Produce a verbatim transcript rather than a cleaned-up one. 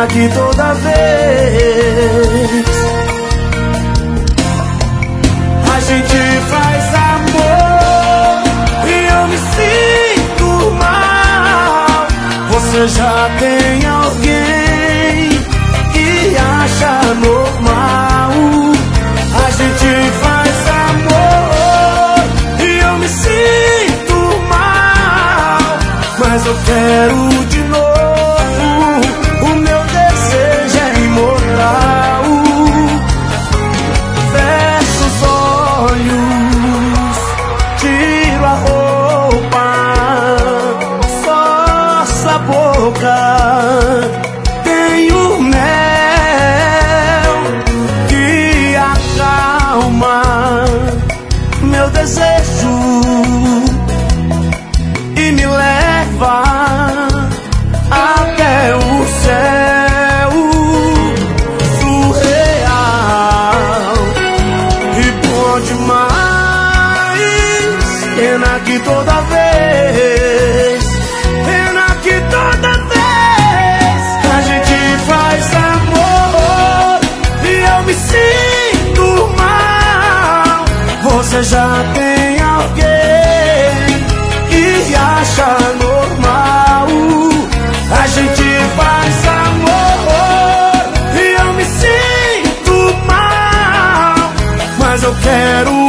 pena que toda vez a gente faz amor e eu me sinto mal. Você já tem alguém que acha normal. A gente faz amor e eu me sinto mal, mas eu quero de novo. O meu desejo é imortal. Fecho os olhos, tiro a roupa, forço a boca. Tenho mel que acalma meu desejo e me leva até o céu surreal. E bom demais, pena que toda vez, pena que toda vez a gente faz amor e eu me sinto mal. Você já tem alguém que acha normal. A gente faz amor e eu me sinto mal, mas eu quero